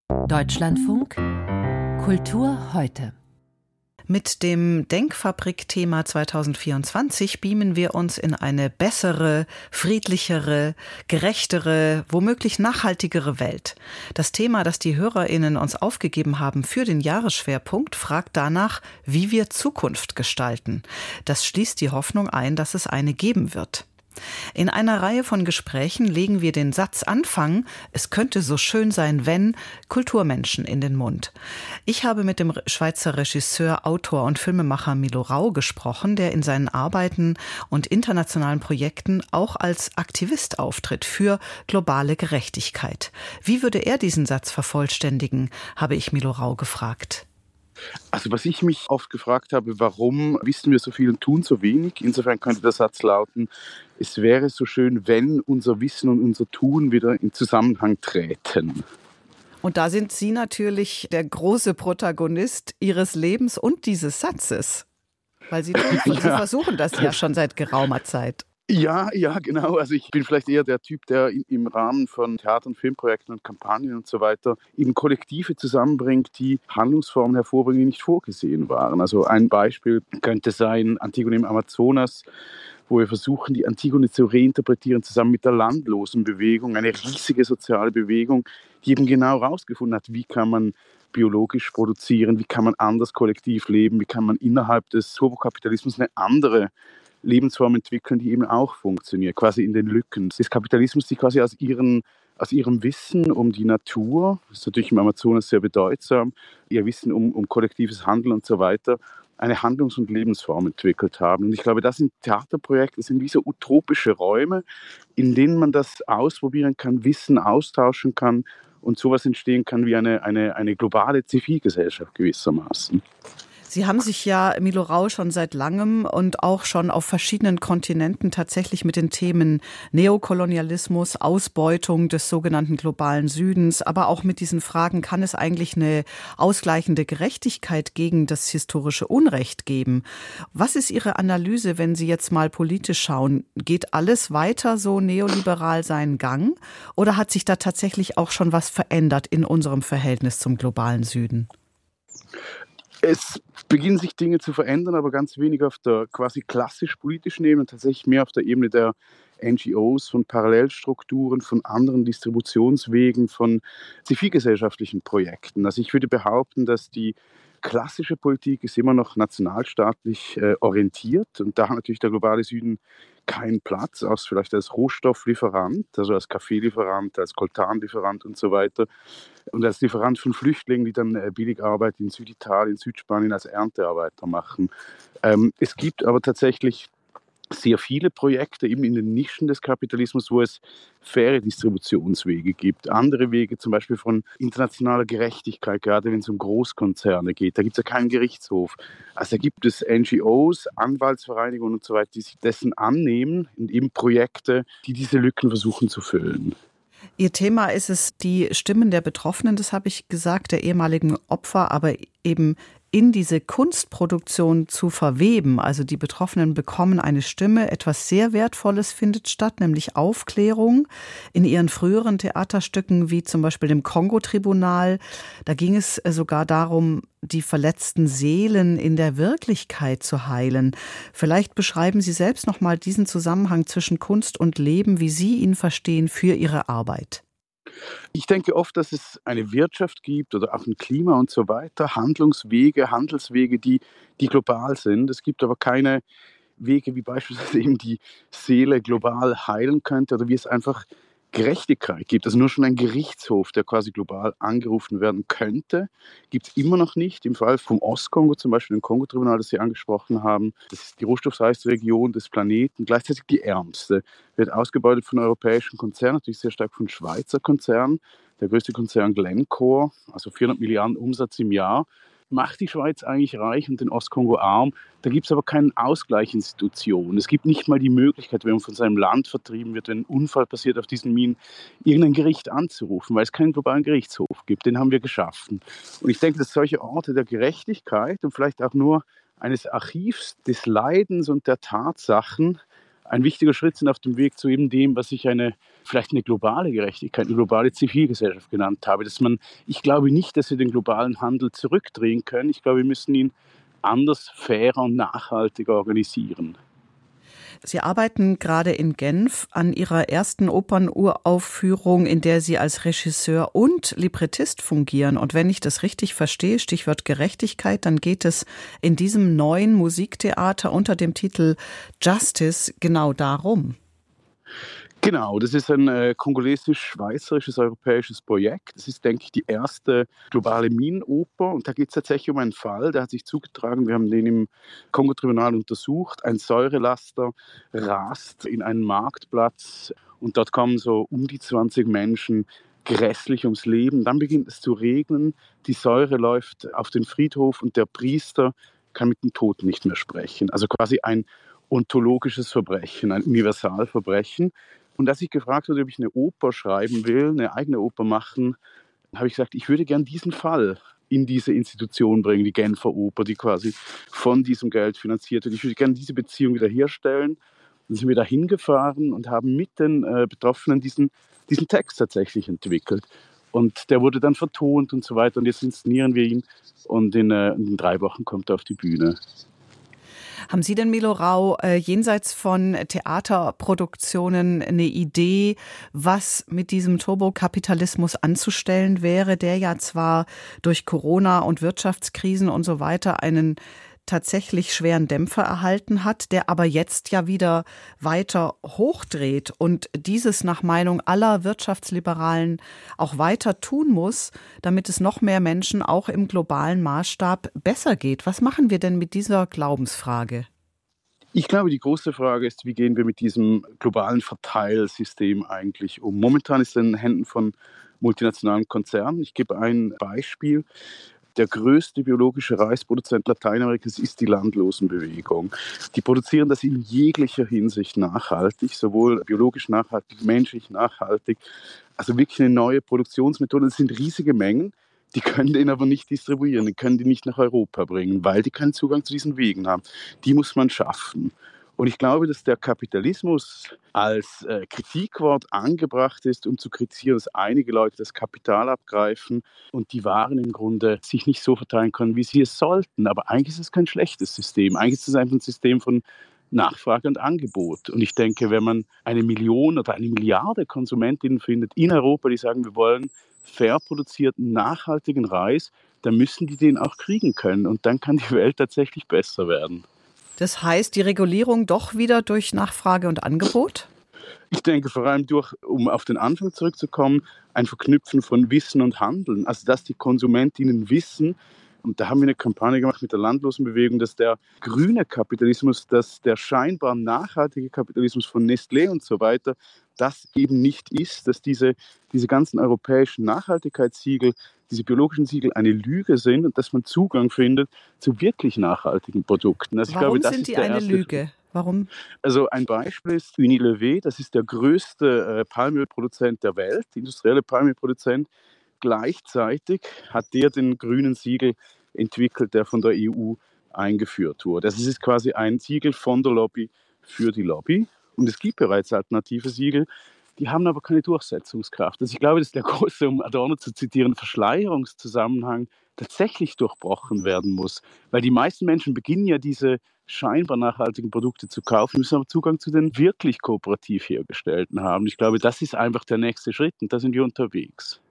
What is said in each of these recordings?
Deutschlandfunk Kultur heute. Mit dem Denkfabrik-Thema 2024 beamen wir uns in eine bessere, friedlichere, gerechtere, womöglich nachhaltigere Welt. Das Thema, das die HörerInnen uns aufgegeben haben für den Jahresschwerpunkt, fragt danach, wie wir Zukunft gestalten. Das schließt die Hoffnung ein, dass es eine geben wird. In einer Reihe von Gesprächen legen wir den Satzanfang, es könnte so schön sein, wenn, Kulturmenschen in den Mund. Ich habe mit dem Schweizer Regisseur, Autor und Filmemacher Milo Rau gesprochen, der in seinen Arbeiten und internationalen Projekten auch als Aktivist auftritt für globale Gerechtigkeit. Wie würde er diesen Satz vervollständigen, habe ich Milo Rau gefragt. Also was ich mich oft gefragt habe, warum wissen wir so viel und tun so wenig? Insofern könnte der Satz lauten, es wäre so schön, wenn unser Wissen und unser Tun wieder in Zusammenhang träten. Und da sind Sie natürlich der große Protagonist Ihres Lebens und dieses Satzes. Weil Sie versuchen das ja schon seit geraumer Zeit. Ja, genau. Also ich bin vielleicht eher der Typ, der im Rahmen von Theater- und Filmprojekten und Kampagnen und so weiter eben Kollektive zusammenbringt, die Handlungsformen hervorbringen, die nicht vorgesehen waren. Also ein Beispiel könnte sein Antigone im Amazonas, wo wir versuchen, die Antigone zu reinterpretieren, zusammen mit der Landlosenbewegung, eine riesige soziale Bewegung, die eben genau herausgefunden hat, wie kann man biologisch produzieren, wie kann man anders kollektiv leben, wie kann man innerhalb des Turbokapitalismus eine andere Lebensform entwickeln, die eben auch funktioniert, quasi in den Lücken des Kapitalismus, die quasi aus ihrem Wissen um die Natur, das ist natürlich im Amazonas sehr bedeutsam, ihr Wissen um kollektives Handeln und so weiter, eine Handlungs- und Lebensform entwickelt haben. Und ich glaube, das sind Theaterprojekte, das sind wie so utopische Räume, in denen man das ausprobieren kann, Wissen austauschen kann und sowas entstehen kann wie eine globale Zivilgesellschaft gewissermaßen. Sie haben sich ja, Milo Rau, schon seit langem und auch schon auf verschiedenen Kontinenten tatsächlich mit den Themen Neokolonialismus, Ausbeutung des sogenannten globalen Südens, aber auch mit diesen Fragen, kann es eigentlich eine ausgleichende Gerechtigkeit gegen das historische Unrecht geben? Was ist Ihre Analyse, wenn Sie jetzt mal politisch schauen? Geht alles weiter so neoliberal seinen Gang oder hat sich da tatsächlich auch schon was verändert in unserem Verhältnis zum globalen Süden? Es beginnen sich Dinge zu verändern, aber ganz wenig auf der quasi klassisch-politischen Ebene, tatsächlich mehr auf der Ebene der NGOs, von Parallelstrukturen, von anderen Distributionswegen, von zivilgesellschaftlichen Projekten. Also ich würde behaupten, dass die klassische Politik ist immer noch nationalstaatlich orientiert und da hat natürlich der globale Süden keinen Platz, auch vielleicht als Rohstofflieferant, also als Kaffeelieferant, als Koltanlieferant und so weiter. Und als Lieferant von Flüchtlingen, die dann Billigarbeit in Süditalien, Südspanien als Erntearbeiter machen. Es gibt aber tatsächlich sehr viele Projekte eben in den Nischen des Kapitalismus, wo es faire Distributionswege gibt. Andere Wege zum Beispiel von internationaler Gerechtigkeit, gerade wenn es um Großkonzerne geht. Da gibt es ja keinen Gerichtshof. Also da gibt es NGOs, Anwaltsvereinigungen und so weiter, die sich dessen annehmen und eben Projekte, die diese Lücken versuchen zu füllen. Ihr Thema ist es, die Stimmen der Betroffenen, das habe ich gesagt, der ehemaligen Opfer, aber eben in diese Kunstproduktion zu verweben. Also die Betroffenen bekommen eine Stimme, etwas sehr Wertvolles findet statt, nämlich Aufklärung. In ihren früheren Theaterstücken, wie zum Beispiel dem Kongo-Tribunal, da ging es sogar darum, die verletzten Seelen in der Wirklichkeit zu heilen. Vielleicht beschreiben Sie selbst noch mal diesen Zusammenhang zwischen Kunst und Leben, wie Sie ihn verstehen für Ihre Arbeit. Ich denke oft, dass es eine Wirtschaft gibt oder auch ein Klima und so weiter, Handlungswege, Handelswege, die global sind. Es gibt aber keine Wege, wie beispielsweise eben die Seele global heilen könnte oder wie es einfach Gerechtigkeit gibt. Also nur schon ein Gerichtshof, der quasi global angerufen werden könnte, gibt es immer noch nicht. Im Fall vom Ostkongo, zum Beispiel dem Kongo-Tribunal, das Sie angesprochen haben, das ist die rohstoffreichste Region des Planeten, gleichzeitig die ärmste, wird ausgebeutet von europäischen Konzernen, natürlich sehr stark von Schweizer Konzernen. Der größte Konzern Glencore, also 400 Milliarden Umsatz im Jahr, macht die Schweiz eigentlich reich und den Ostkongo arm. Da gibt es aber keinen Ausgleichsinstitution. Es gibt nicht mal die Möglichkeit, wenn man von seinem Land vertrieben wird, wenn ein Unfall passiert auf diesen Minen, irgendein Gericht anzurufen, weil es keinen globalen Gerichtshof gibt. Den haben wir geschaffen. Und ich denke, dass solche Orte der Gerechtigkeit und vielleicht auch nur eines Archivs des Leidens und der Tatsachen ein wichtiger Schritt sind auf dem Weg zu eben dem, was ich vielleicht eine globale Gerechtigkeit, eine globale Zivilgesellschaft genannt habe. Ich glaube nicht, dass wir den globalen Handel zurückdrehen können. Ich glaube, wir müssen ihn anders, fairer und nachhaltiger organisieren. Sie arbeiten gerade in Genf an Ihrer ersten Opernuraufführung, in der Sie als Regisseur und Librettist fungieren. Und wenn ich das richtig verstehe, Stichwort Gerechtigkeit, dann geht es in diesem neuen Musiktheater unter dem Titel Justice genau darum. Genau, das ist ein kongolesisch-schweizerisches europäisches Projekt. Das ist, denke ich, die erste globale Minenoper. Und da geht es tatsächlich um einen Fall, der hat sich zugetragen. Wir haben den im Kongo-Tribunal untersucht. Ein Säurelaster rast in einen Marktplatz und dort kommen so um die 20 Menschen grässlich ums Leben. Dann beginnt es zu regnen. Die Säure läuft auf den Friedhof und der Priester kann mit dem Toten nicht mehr sprechen. Also quasi ein ontologisches Verbrechen, ein Universalverbrechen. Und als ich gefragt wurde, ob ich eine Oper schreiben will, eine eigene Oper machen, habe ich gesagt, ich würde gern diesen Fall in diese Institution bringen, die Genfer Oper, die quasi von diesem Geld finanziert wird. Ich würde gerne diese Beziehung wieder herstellen. Dann sind wir da hingefahren und haben mit den Betroffenen diesen Text tatsächlich entwickelt. Und der wurde dann vertont und so weiter. Und jetzt inszenieren wir ihn und in 3 Wochen kommt er auf die Bühne. Haben Sie denn, Milo Rau, jenseits von Theaterproduktionen eine Idee, was mit diesem Turbokapitalismus anzustellen wäre, der ja zwar durch Corona und Wirtschaftskrisen und so weiter einen tatsächlich schweren Dämpfer erhalten hat, der aber jetzt ja wieder weiter hochdreht und dieses nach Meinung aller Wirtschaftsliberalen auch weiter tun muss, damit es noch mehr Menschen auch im globalen Maßstab besser geht. Was machen wir denn mit dieser Glaubensfrage? Ich glaube, die große Frage ist, wie gehen wir mit diesem globalen Verteilsystem eigentlich um? Momentan ist es in den Händen von multinationalen Konzernen. Ich gebe ein Beispiel. Der größte biologische Reisproduzent Lateinamerikas ist die Landlosenbewegung. Die produzieren das in jeglicher Hinsicht nachhaltig, sowohl biologisch nachhaltig, menschlich nachhaltig. Also wirklich eine neue Produktionsmethode. Das sind riesige Mengen. Die können den aber nicht distribuieren, die können die nicht nach Europa bringen, weil die keinen Zugang zu diesen Wegen haben. Die muss man schaffen. Und ich glaube, dass der Kapitalismus als Kritikwort angebracht ist, um zu kritisieren, dass einige Leute das Kapital abgreifen und die Waren im Grunde sich nicht so verteilen können, wie sie es sollten. Aber eigentlich ist es kein schlechtes System. Eigentlich ist es einfach ein System von Nachfrage und Angebot. Und ich denke, wenn man 1 Million oder 1 Milliarde Konsumentinnen findet in Europa, die sagen, wir wollen fair produzierten, nachhaltigen Reis, dann müssen die den auch kriegen können. Und dann kann die Welt tatsächlich besser werden. Das heißt, die Regulierung doch wieder durch Nachfrage und Angebot? Ich denke vor allem um auf den Anfang zurückzukommen, ein Verknüpfen von Wissen und Handeln. Also dass die Konsumentinnen wissen, und da haben wir eine Kampagne gemacht mit der Landlosenbewegung, dass der grüne Kapitalismus, dass der scheinbar nachhaltige Kapitalismus von Nestlé und so weiter, das eben nicht ist, dass diese ganzen europäischen Nachhaltigkeitssiegel, diese biologischen Siegel eine Lüge sind und dass man Zugang findet zu wirklich nachhaltigen Produkten. Also warum sind die eine Lüge? Warum? Also ein Beispiel ist Unilever, das ist der größte Palmölproduzent der Welt, industrielle Palmölproduzent. Gleichzeitig hat der den grünen Siegel entwickelt, der von der EU eingeführt wurde. Das ist quasi ein Siegel von der Lobby für die Lobby. Und es gibt bereits alternative Siegel, die haben aber keine Durchsetzungskraft. Also ich glaube, dass der große, um Adorno zu zitieren, Verschleierungszusammenhang tatsächlich durchbrochen werden muss. Weil die meisten Menschen beginnen ja diese scheinbar nachhaltigen Produkte zu kaufen, müssen aber Zugang zu den wirklich kooperativ hergestellten haben. Ich glaube, das ist einfach der nächste Schritt und da sind wir unterwegs.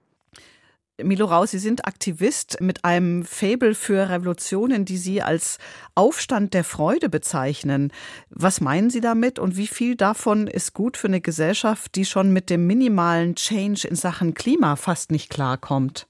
Milo Rau, Sie sind Aktivist mit einem Faible für Revolutionen, die Sie als Aufstand der Freude bezeichnen. Was meinen Sie damit und wie viel davon ist gut für eine Gesellschaft, die schon mit dem minimalen Change in Sachen Klima fast nicht klarkommt?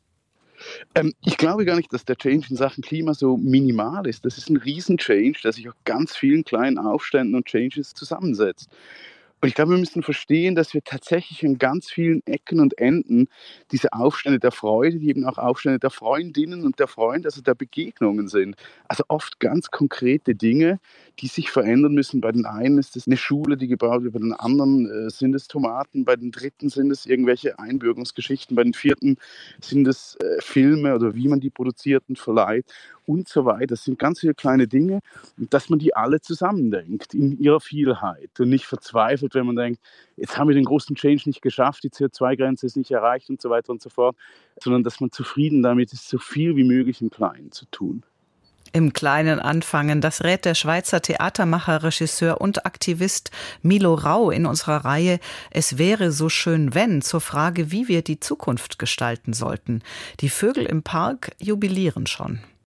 Ich glaube gar nicht, dass der Change in Sachen Klima so minimal ist. Das ist ein Riesen-Change, der sich aus ganz vielen kleinen Aufständen und Changes zusammensetzt. Und ich glaube, wir müssen verstehen, dass wir tatsächlich in ganz vielen Ecken und Enden diese Aufstände der Freude, die eben auch Aufstände der Freundinnen und der Freunde, also der Begegnungen sind. Also oft ganz konkrete Dinge, die sich verändern müssen. Bei den einen ist es eine Schule, die gebaut wird, bei den anderen sind es Tomaten, bei den dritten sind es irgendwelche Einbürgerungsgeschichten, bei den vierten sind es Filme oder wie man die produziert und verleiht und so weiter. Das sind ganz viele kleine Dinge, dass man die alle zusammendenkt in ihrer Vielheit und nicht verzweifelt, wenn man denkt, jetzt haben wir den großen Change nicht geschafft, die CO2-Grenze ist nicht erreicht und so weiter und so fort, sondern dass man zufrieden damit ist, so viel wie möglich im Kleinen zu tun. Im Kleinen anfangen, das rät der Schweizer Theatermacher, Regisseur und Aktivist Milo Rau in unserer Reihe Es wäre so schön wenn zur Frage, wie wir die Zukunft gestalten sollten. Die Vögel im Park jubilieren schon.